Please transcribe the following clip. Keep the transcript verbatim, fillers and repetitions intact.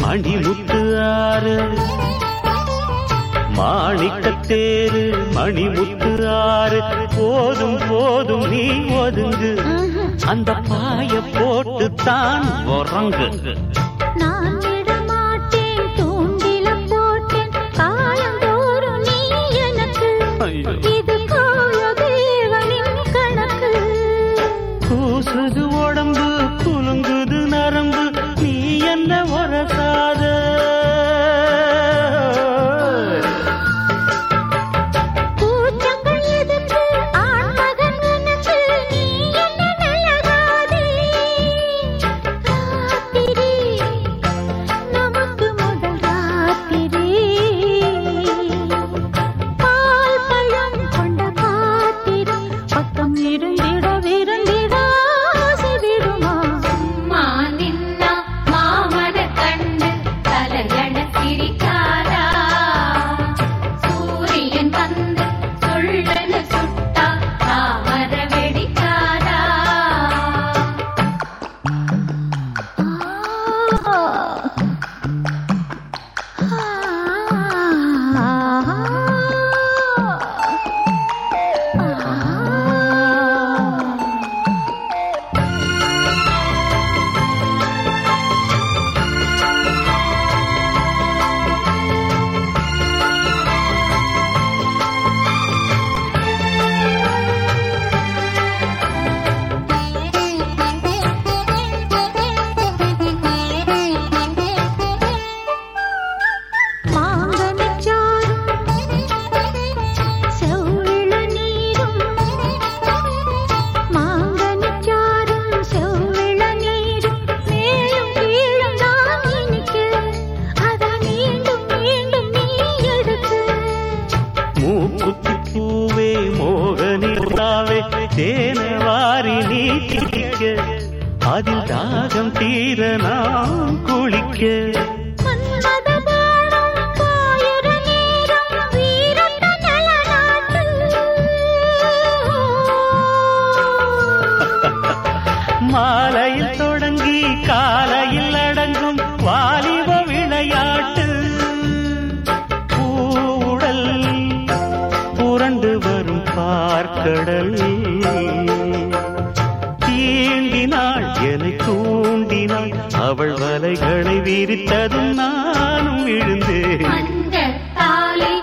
மணிமுத்து ஆறு மாணிக்கத்தேரு மணிமுத்து ஆறு போதும் போதும் நீ ஒதுங்கு அந்த பாய போட்டு தான் உறங்கு. நான் விடமாட்டேன் தூண்டில போட்டேன் காலந்தோறும் நீ எனக்கு இது கோல தேவனின் கணக்கு. கூசுது உடம்பு குலுங்குது நரம்பு நீ என்ன வரசாத தேனவாரி நீ கிளிக்க அதில் தாகம் தீர நாம் குளிக்க. மாலையில் தொடங்கி காலையில் அடங்கும் வாலிப விளையாட்டு பூவுடல் புரண்டு வரும் பார்க்கடல் தீண்டினாள் என்னை தூண்டினாள் அவள் வலைகளை விரித்ததும் நானும் விழுந்தேன்.